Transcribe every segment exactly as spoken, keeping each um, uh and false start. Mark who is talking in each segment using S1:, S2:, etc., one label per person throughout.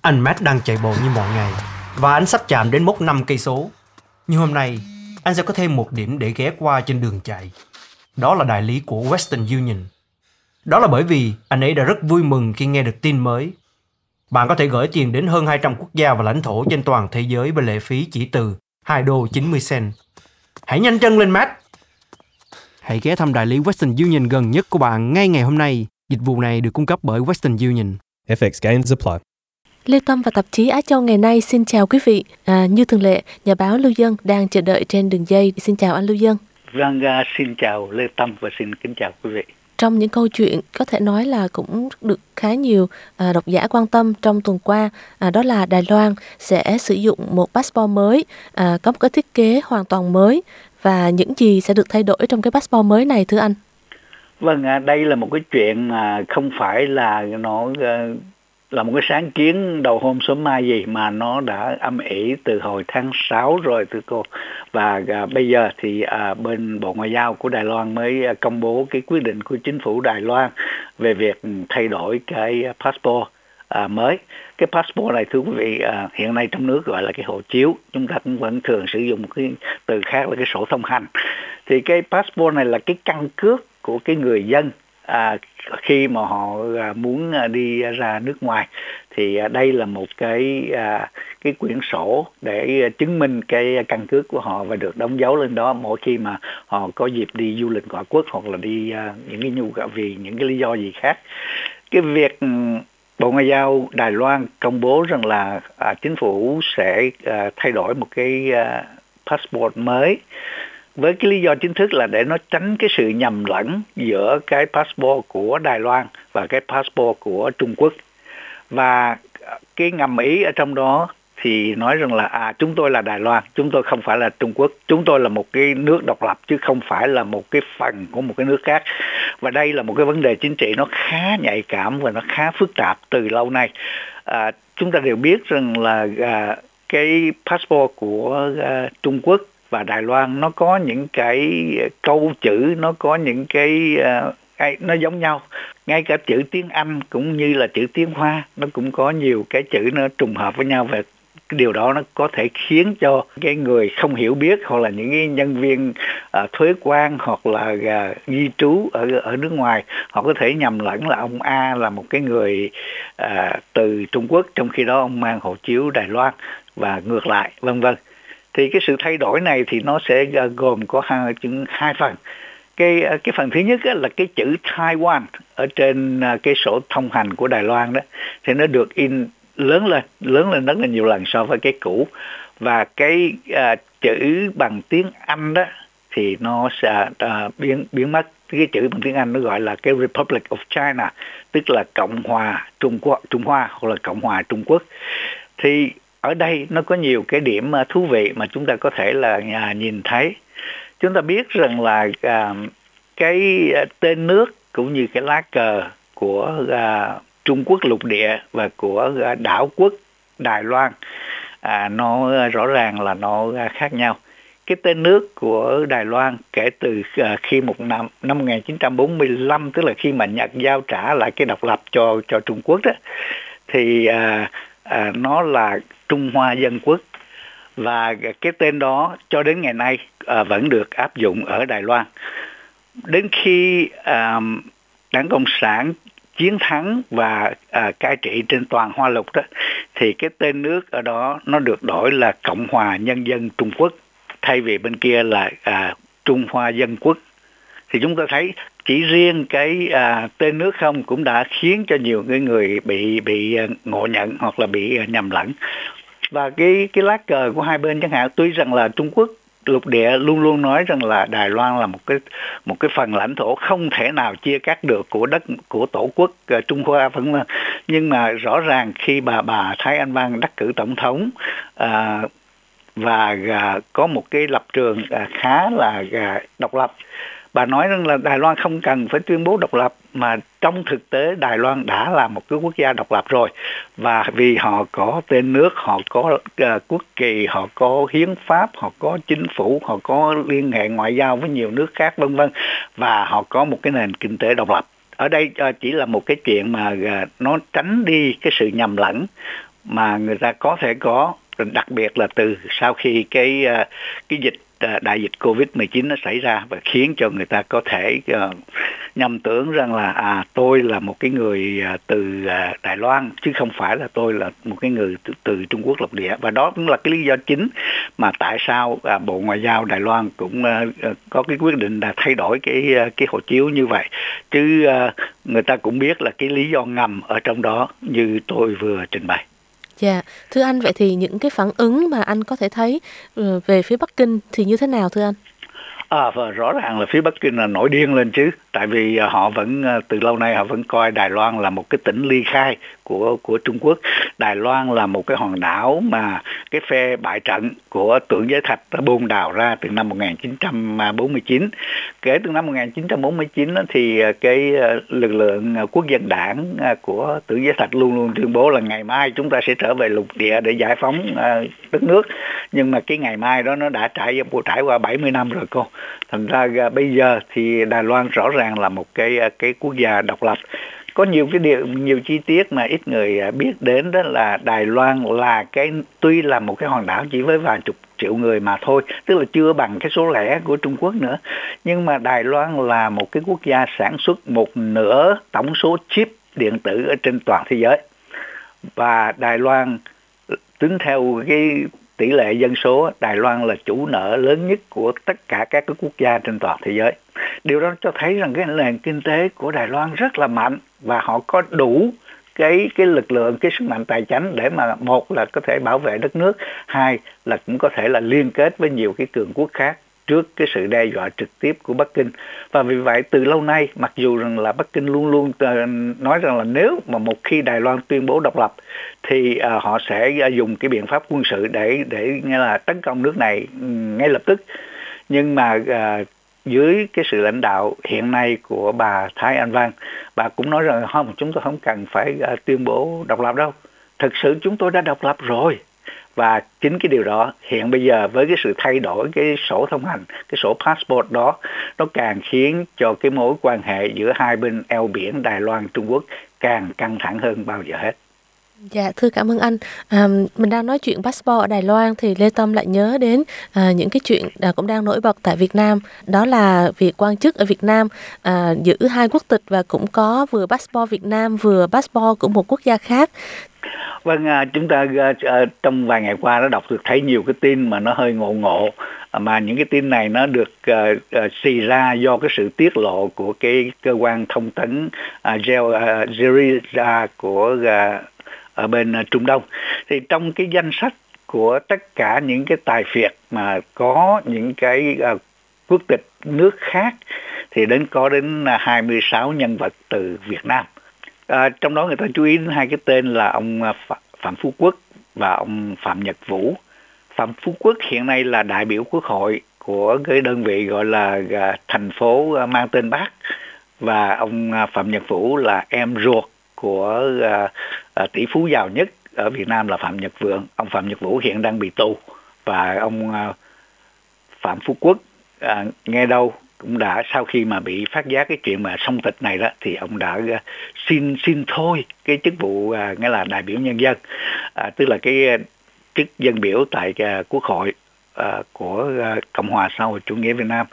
S1: Anh Matt đang chạy bộ như mọi ngày và anh sắp chạm đến mốc năm cây số. Nhưng hôm nay, anh sẽ có thêm một điểm để ghé qua trên đường chạy. Đó là đại lý của Western Union. Đó là bởi vì anh ấy đã rất vui mừng khi nghe được tin mới. Bạn có thể gửi tiền đến hơn hai trăm quốc gia và lãnh thổ trên toàn thế giới với lệ phí chỉ từ hai đô chín mươi cent. Hãy nhanh chân lên, Matt! Hãy ghé thăm đại lý Western Union gần nhất của bạn ngay ngày hôm nay. Dịch vụ này được cung cấp bởi Western Union.
S2: F X gains apply.
S3: Lê Tâm và tạp chí Á Châu ngày nay xin chào quý vị. À, như thường lệ, nhà báo Lưu Dân đang chờ đợi trên đường dây. Xin chào anh Lưu Dân.
S4: Vâng, xin chào Lê Tâm và xin kính chào quý vị.
S3: Trong những câu chuyện có thể nói là cũng được khá nhiều à, độc giả quan tâm trong tuần qua, à, đó là Đài Loan sẽ sử dụng một passport mới, à, có một cái thiết kế hoàn toàn mới, và những gì sẽ được thay đổi trong cái passport mới này thưa anh?
S4: Vâng, đây là một cái chuyện mà không phải là nó là một cái sáng kiến đầu hôm sớm mai gì, mà nó đã âm ỉ từ hồi tháng sáu rồi thưa cô. Và à, bây giờ thì à, bên Bộ Ngoại giao của Đài Loan mới à, công bố cái quyết định của chính phủ Đài Loan về việc thay đổi cái passport à, mới. Cái passport này thưa quý vị, à, hiện nay trong nước gọi là cái hộ chiếu, chúng ta cũng vẫn thường sử dụng một cái từ khác là cái sổ thông hành. Thì cái passport này là cái căn cước của cái người dân à, khi mà họ à, muốn à, đi ra nước ngoài. Thì à, đây là một cái à, cái quyển sổ để à, chứng minh cái căn cước của họ và được đóng dấu lên đó mỗi khi mà họ có dịp đi du lịch ngoại quốc hoặc là đi à, những cái nhu cầu vì những cái lý do gì khác. Cái việc Bộ Ngoại giao Đài Loan công bố rằng là à, chính phủ sẽ à, thay đổi một cái à, passport mới với cái lý do chính thức là để nó tránh cái sự nhầm lẫn giữa cái passport của Đài Loan và cái passport của Trung Quốc. Và cái ngầm ý ở trong đó thì nói rằng là à chúng tôi là Đài Loan, chúng tôi không phải là Trung Quốc, chúng tôi là một cái nước độc lập chứ không phải là một cái phần của một cái nước khác. Và đây là một cái vấn đề chính trị nó khá nhạy cảm và nó khá phức tạp từ lâu nay. À, chúng ta đều biết rằng là à, cái passport của à, Trung Quốc và Đài Loan nó có những cái câu chữ, nó có những cái uh, nó giống nhau. Ngay cả chữ tiếng Anh cũng như là chữ tiếng Hoa, nó cũng có nhiều cái chữ nó trùng hợp với nhau. Và cái điều đó nó có thể khiến cho cái người không hiểu biết hoặc là những cái nhân viên uh, thuế quan hoặc là uh, di trú ở ở nước ngoài, họ có thể nhầm lẫn là ông A là một cái người uh, từ Trung Quốc, trong khi đó ông mang hộ chiếu Đài Loan và ngược lại, vân vân. Thì cái sự thay đổi này thì nó sẽ gồm có hai, hai phần. Cái cái phần thứ nhất là cái chữ Taiwan ở trên cái sổ thông hành của Đài Loan đó, thì nó được in lớn lên, lớn lên rất là nhiều lần so với cái cũ. Và cái uh, chữ bằng tiếng Anh đó thì nó sẽ uh, biến biến mất. Cái chữ bằng tiếng Anh nó gọi là cái Republic of China, tức là Cộng hòa Trung Quốc, Trung Hoa hoặc là Cộng hòa Trung Quốc. Thì ở đây nó có nhiều cái điểm thú vị mà chúng ta có thể là à, nhìn thấy. Chúng ta biết rằng là à, cái tên nước cũng như cái lá cờ của à, Trung Quốc lục địa và của à, đảo quốc Đài Loan à, nó rõ ràng là nó khác nhau. Cái tên nước của Đài Loan kể từ à, khi một năm năm một nghìn chín trăm bốn mươi lăm, tức là khi mà Nhật giao trả lại cái độc lập cho cho Trung Quốc đó, thì à, à, nó là Trung Hoa Dân Quốc. Và cái tên đó cho đến ngày nay à, vẫn được áp dụng ở Đài Loan. Đến khi à, Đảng Cộng sản chiến thắng và à, cai trị trên toàn Hoa Lục đó, thì cái tên nước ở đó nó được đổi là Cộng hòa Nhân dân Trung Quốc, thay vì bên kia là à, Trung Hoa Dân Quốc. Thì chúng ta thấy chỉ riêng cái à, tên nước không cũng đã khiến cho nhiều người, người bị bị ngộ nhận hoặc là bị nhầm lẫn. Và cái cái lá cờ của hai bên chẳng hạn, tuy rằng là Trung Quốc lục địa luôn luôn nói rằng là Đài Loan là một cái một cái phần lãnh thổ không thể nào chia cắt được của đất của tổ quốc uh, Trung Hoa, vẫn là, nhưng mà rõ ràng khi bà bà Thái Anh Văn đắc cử tổng thống uh, và uh, có một cái lập trường uh, khá là uh, độc lập, bà nói rằng là Đài Loan không cần phải tuyên bố độc lập, mà trong thực tế Đài Loan đã là một cái quốc gia độc lập rồi. Và vì họ có tên nước, họ có uh, quốc kỳ, họ có hiến pháp, họ có chính phủ, họ có liên hệ ngoại giao với nhiều nước khác, vân vân, và họ có một cái nền kinh tế độc lập. Ở đây uh, chỉ là một cái chuyện mà uh, nó tránh đi cái sự nhầm lẫn mà người ta có thể có, đặc biệt là từ sau khi cái cái dịch đại dịch covid mười chín nó xảy ra và khiến cho người ta có thể uh, nhầm tưởng rằng là à tôi là một cái người uh, từ uh, Đài Loan chứ không phải là tôi là một cái người từ, từ Trung Quốc lục địa. Và đó cũng là cái lý do chính mà tại sao uh, Bộ Ngoại giao Đài Loan cũng uh, có cái quyết định là thay đổi cái uh, cái hộ chiếu như vậy. Chứ uh, người ta cũng biết là cái lý do ngầm ở trong đó như tôi vừa trình bày.
S3: Dạ, yeah. Thưa anh, vậy thì những cái phản ứng mà anh có thể thấy về phía Bắc Kinh thì như thế nào thưa anh?
S4: À, và rõ ràng là phía Bắc Kinh là nổi điên lên chứ, tại vì họ vẫn từ lâu nay họ vẫn coi Đài Loan là một cái tỉnh ly khai của của Trung Quốc. Đài Loan là một cái hòn đảo mà cái phe bại trận của Tưởng Giới Thạch đã bôn đào ra từ năm một nghìn chín trăm bốn mươi chín. Kể từ năm một nghìn chín trăm bốn mươi chín thì cái lực lượng quốc dân đảng của Tưởng Giới Thạch luôn luôn tuyên bố là ngày mai chúng ta sẽ trở về lục địa để giải phóng đất nước. Nhưng mà cái ngày mai đó nó đã trải trải qua bảy mươi năm rồi cô. Thành ra bây giờ thì Đài Loan rõ ràng là một cái cái quốc gia độc lập. Có nhiều cái điều, nhiều chi tiết mà ít người biết đến, đó là Đài Loan là cái tuy là một cái hòn đảo chỉ với vài chục triệu người mà thôi, tức là chưa bằng cái số lẻ của Trung Quốc nữa. Nhưng mà Đài Loan là một cái quốc gia sản xuất một nửa tổng số chip điện tử ở trên toàn thế giới. Và Đài Loan tính theo cái tỷ lệ dân số, Đài Loan là chủ nợ lớn nhất của tất cả các cái quốc gia trên toàn thế giới. Điều đó cho thấy rằng cái nền kinh tế của Đài Loan rất là mạnh và họ có đủ cái cái lực lượng, cái sức mạnh tài chính để mà một là có thể bảo vệ đất nước, hai là cũng có thể là liên kết với nhiều cái cường quốc khác trước cái sự đe dọa trực tiếp của Bắc Kinh. Và vì vậy từ lâu nay, mặc dù rằng là Bắc Kinh luôn luôn nói rằng là nếu mà một khi Đài Loan tuyên bố độc lập thì uh, họ sẽ uh, dùng cái biện pháp quân sự để để nghe là tấn công nước này um, ngay lập tức. Nhưng mà uh, dưới cái sự lãnh đạo hiện nay của bà Thái Anh Văn, bà cũng nói rằng không, chúng tôi không cần phải uh, tuyên bố độc lập đâu. Thực sự chúng tôi đã độc lập rồi. Và chính cái điều đó hiện bây giờ với cái sự thay đổi cái sổ thông hành, cái sổ passport đó, nó càng khiến cho cái mối quan hệ giữa hai bên eo biển Đài Loan Trung Quốc càng căng thẳng hơn bao giờ hết.
S3: Dạ, thưa cảm ơn anh. À, mình đang nói chuyện passport ở Đài Loan thì Lê Tâm lại nhớ đến à, những cái chuyện à, cũng đang nổi bật tại Việt Nam. Đó là việc quan chức ở Việt Nam à, giữ hai quốc tịch và cũng có vừa passport Việt Nam vừa passport của một quốc gia khác.
S4: Vâng, à, chúng ta à, trong vài ngày qua đã đọc được thấy nhiều cái tin mà nó hơi ngộ ngộ. Mà những cái tin này nó được uh, uh, xì ra do cái sự tiết lộ của cái cơ quan thông tấn Al-Jazeera uh, của uh, ở bên uh, Trung Đông. Thì trong cái danh sách của tất cả những cái tài phiệt mà có những cái uh, quốc tịch nước khác thì đến có đến uh, hai mươi sáu nhân vật từ Việt Nam. Uh, trong đó người ta chú ý đến hai cái tên là ông uh, Phạm Phú Quốc và ông Phạm Nhật Vũ. Phạm Phú Quốc hiện nay là đại biểu quốc hội của cái đơn vị gọi là thành phố mang tên Bác, và ông Phạm Nhật Vũ là em ruột của uh, tỷ phú giàu nhất ở Việt Nam là Phạm Nhật Vượng. Ông Phạm Nhật Vũ hiện đang bị tù, và ông uh, Phạm Phú Quốc uh, nghe đâu cũng đã sau khi mà bị phát giác cái chuyện mà song tịch này đó thì ông đã uh, xin xin thôi cái chức vụ uh, nghĩa là đại biểu nhân dân, uh, tức là cái uh, chức dân biểu tại uh, Quốc hội uh, của uh, Cộng hòa xã hội chủ nghĩa Việt Nam.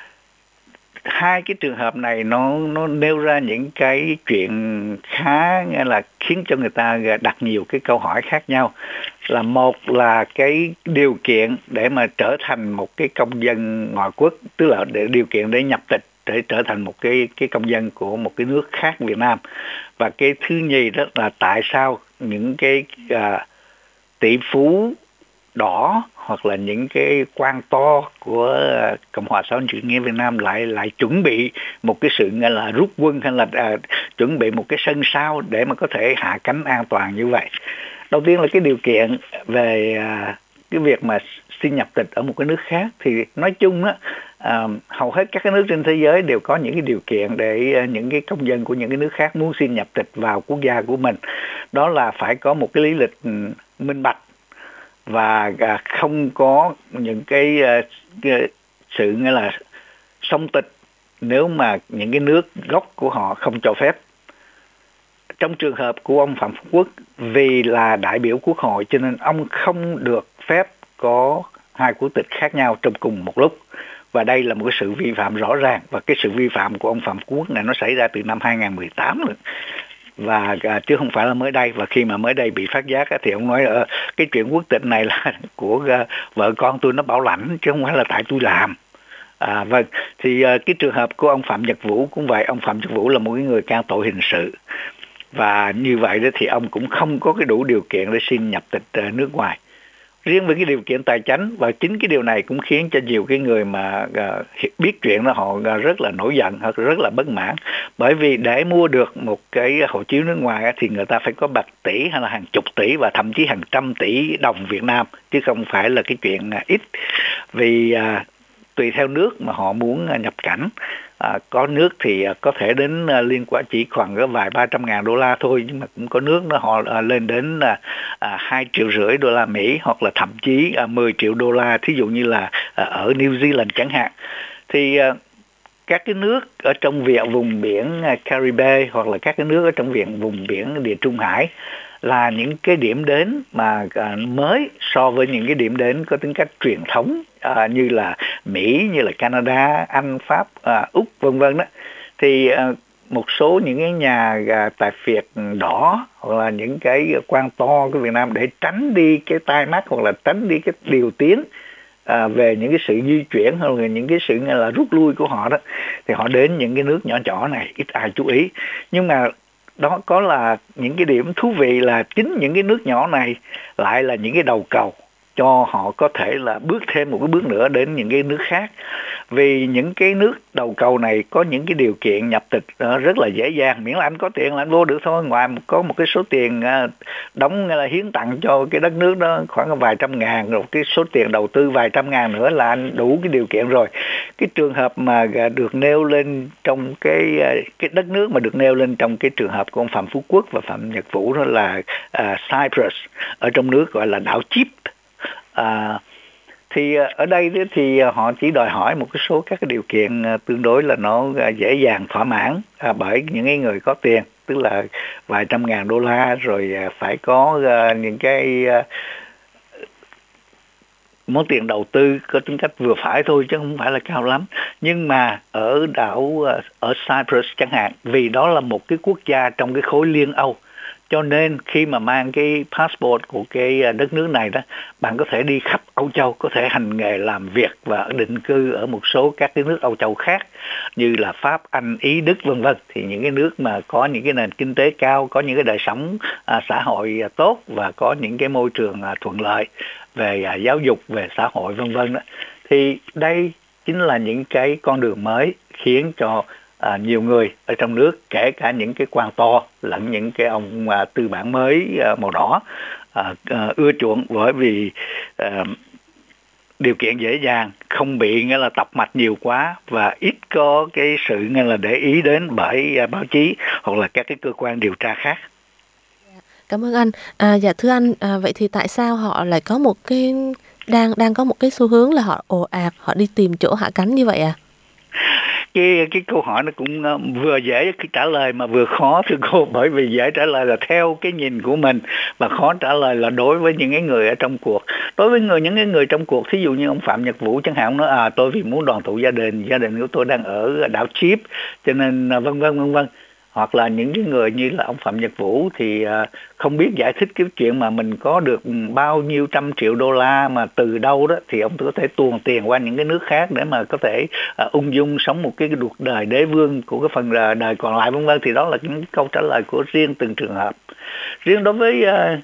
S4: Hai cái trường hợp này nó nó nêu ra những cái chuyện khá nghĩa là khiến cho người ta đặt nhiều cái câu hỏi khác nhau. Là một là cái điều kiện để mà trở thành một cái công dân ngoại quốc, tức là để điều kiện để nhập tịch để trở thành một cái cái công dân của một cái nước khác Việt Nam. Và cái thứ nhì đó là tại sao những cái uh, tỷ phú đỏ hoặc là những cái quan to của Cộng hòa xã hội chủ nghĩa Việt Nam lại lại chuẩn bị một cái sự nghĩa là rút quân hay là uh, chuẩn bị một cái sân sau để mà có thể hạ cánh an toàn như vậy. Đầu tiên là cái điều kiện về uh, cái việc mà xin nhập tịch ở một cái nước khác thì nói chung á, uh, hầu hết các cái nước trên thế giới đều có những cái điều kiện để uh, những cái công dân của những cái nước khác muốn xin nhập tịch vào quốc gia của mình. Đó là phải có một cái lý lịch um, minh bạch và uh, không có những cái, uh, cái sự nghĩa là song tịch nếu mà những cái nước gốc của họ không cho phép. trong trường hợp của ông Phạm Phú Quốc, vì là đại biểu quốc hội cho nên ông không được phép có hai quốc tịch khác nhau trong cùng một lúc. Và đây là một cái sự vi phạm rõ ràng, và cái sự vi phạm của ông Phạm Phú Quốc này nó xảy ra từ năm hai không một tám rồi. Và à, chứ không phải là mới đây. Và khi mà mới đây bị phát giác á, thì ông nói uh, cái chuyện quốc tịch này là của uh, vợ con tôi nó bảo lãnh, chứ không phải là tại tôi làm. À, vâng, thì uh, cái trường hợp của ông Phạm Nhật Vũ cũng vậy. Ông Phạm Nhật Vũ là một cái người can tội hình sự, và như vậy đó thì ông cũng không có cái đủ điều kiện để xin nhập tịch uh, nước ngoài. Riêng với cái điều kiện tài chánh, và chính cái điều này cũng khiến cho nhiều cái người mà uh, biết chuyện đó họ uh, rất là nổi giận hoặc rất là bất mãn. Bởi vì để mua được một cái hộ chiếu nước ngoài uh, thì người ta phải có bạc tỷ hay là hàng chục tỷ và thậm chí hàng trăm tỷ đồng Việt Nam, chứ không phải là cái chuyện uh, ít. Vì uh, tùy theo nước mà họ muốn uh, nhập cảnh. À, có nước thì à, có thể đến à, liên quan chỉ khoảng có vài ba trăm ngàn đô la thôi, nhưng mà cũng có nước nó họ à, lên đến à, à, hai triệu rưỡi đô la Mỹ, hoặc là thậm chí à, mười triệu đô la, thí dụ như là à, ở New Zealand chẳng hạn. Thì à, các cái nước ở trong viện vùng biển à, Caribe, hoặc là các cái nước ở trong viện vùng biển Địa Trung Hải là những cái điểm đến mà à, mới so với những cái điểm đến có tính cách truyền thống à, như là Mỹ, như là Canada, Anh, Pháp, à, Úc vân vân đó. Thì à, một số những cái nhà à, tài phiệt đỏ hoặc là những cái quan to của Việt Nam, để tránh đi cái tai mắt hoặc là tránh đi cái điều tiếng à, về những cái sự di chuyển hoặc là những cái sự như là rút lui của họ đó, thì họ đến những cái nước nhỏ nhỏ này ít ai chú ý. Nhưng mà đó có là những cái điểm thú vị là chính những cái nước nhỏ này lại là những cái đầu cầu cho họ có thể là bước thêm một cái bước nữa đến những cái nước khác. Vì những cái nước đầu cầu này có những cái điều kiện nhập tịch rất là dễ dàng, miễn là anh có tiền là anh vô được thôi. Ngoài có một cái số tiền đóng là hiến tặng cho cái đất nước đó khoảng vài trăm ngàn, rồi cái số tiền đầu tư vài trăm ngàn nữa là anh đủ cái điều kiện rồi. Cái trường hợp mà được nêu lên trong cái cái đất nước mà được nêu lên trong cái trường hợp của ông Phạm Phú Quốc và Phạm Nhật Vũ đó là uh, Cyprus, ở trong nước gọi là đảo Chip. À, thì ở đây thì họ chỉ đòi hỏi một cái số các cái điều kiện tương đối là nó dễ dàng thỏa mãn à, bởi những cái người có tiền, tức là vài trăm ngàn đô la, rồi phải có uh, những cái uh, món tiền đầu tư có tính cách vừa phải thôi, chứ không phải là cao lắm. Nhưng mà ở đảo ở Cyprus chẳng hạn, vì đó là một cái quốc gia trong cái khối Liên Âu, cho nên khi mà mang cái passport của cái đất nước này đó, bạn có thể đi khắp Âu Châu, có thể hành nghề làm việc và định cư ở một số các cái nước Âu Châu khác như là Pháp, Anh, Ý, Đức vân vân. Thì những cái nước mà có những cái nền kinh tế cao, có những cái đời sống à, xã hội à, tốt, và có những cái môi trường à, thuận lợi về à, giáo dục, về xã hội vân vân đó. Thì đây chính là những cái con đường mới khiến cho À, nhiều người ở trong nước, kể cả những cái quan to lẫn những cái ông à, tư bản mới à, màu đỏ à, à, ưa chuộng, bởi vì à, điều kiện dễ dàng, không bị nghĩa là tập mạch nhiều quá, và ít có cái sự nghĩa là để ý đến bởi à, báo chí hoặc là các cái cơ quan điều tra khác.
S3: Cảm ơn anh. À, dạ thưa anh, à, vậy thì tại sao họ lại có một cái đang đang có một cái xu hướng là họ ồ ạt, họ đi tìm chỗ hạ cánh như vậy à?
S4: Cái cái câu hỏi nó cũng uh, vừa dễ trả lời mà vừa khó thưa cô, bởi vì dễ trả lời là theo cái nhìn của mình, và khó trả lời là đối với những cái người ở trong cuộc. Đối với người những cái người trong cuộc, thí dụ như ông Phạm Nhật Vũ chẳng hạn, ông nói à tôi vì muốn đoàn tụ gia đình, gia đình của tôi đang ở đảo Chip, cho nên uh, vân vân vân vân. Hoặc là những cái người như là ông Phạm Nhật Vũ thì uh, không biết giải thích cái chuyện mà mình có được bao nhiêu trăm triệu đô la mà từ đâu đó, thì ông có thể tuồn tiền qua những cái nước khác để mà có thể uh, ung dung sống một cái cuộc đời đế vương của cái phần đời còn lại vân vân. Thì đó là những câu trả lời của riêng từng trường hợp. Riêng đối với uh,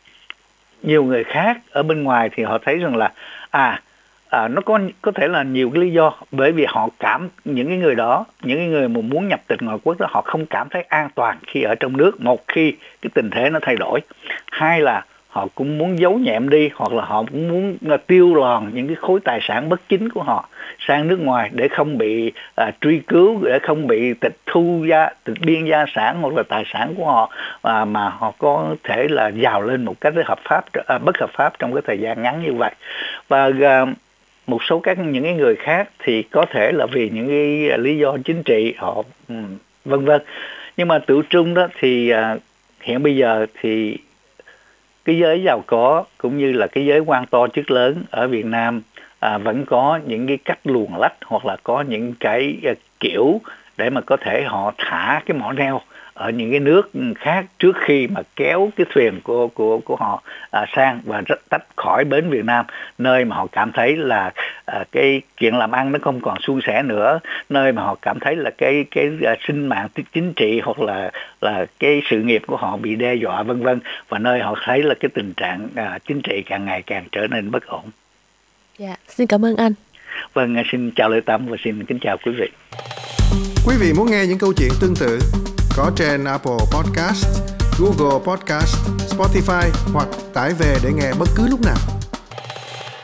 S4: nhiều người khác ở bên ngoài thì họ thấy rằng là à À, nó có có thể là nhiều cái lý do, bởi vì họ cảm những cái người đó, những cái người mà muốn nhập tịch ngoại quốc đó, họ không cảm thấy an toàn khi ở trong nước, một khi cái tình thế nó thay đổi. Hai là họ cũng muốn giấu nhẹm đi, hoặc là họ cũng muốn tiêu lòn những cái khối tài sản bất chính của họ sang nước ngoài để không bị à, truy cứu, để không bị tịch thu gia tịch biên gia sản hoặc là tài sản của họ, à, mà họ có thể là giàu lên một cách hợp pháp à, bất hợp pháp trong cái thời gian ngắn như vậy. Và à, một số các những cái người khác thì có thể là vì những cái lý do chính trị họ vân vân. Nhưng mà tựu chung đó thì à, hiện bây giờ thì cái giới giàu có cũng như là cái giới quan to chức lớn ở Việt Nam à, vẫn có những cái cách luồn lách hoặc là có những cái uh, kiểu để mà có thể họ thả cái mỏ neo ở những cái nước khác trước khi mà kéo cái thuyền của của của họ à, sang và rất tách khỏi bến Việt Nam, nơi mà họ cảm thấy là à, cái chuyện làm ăn nó không còn suôn sẻ nữa, nơi mà họ cảm thấy là cái cái à, sinh mạng chính trị hoặc là là cái sự nghiệp của họ bị đe dọa vân vân, và nơi họ thấy là cái tình trạng à, chính trị càng ngày càng trở nên bất ổn.
S3: Dạ, xin cảm ơn anh.
S4: Vâng, xin chào Lê Tâm và xin kính chào quý vị.
S2: Quý vị muốn nghe những câu chuyện tương tự có trên Apple Podcast, Google Podcast, Spotify hoặc tải về để nghe bất cứ lúc nào.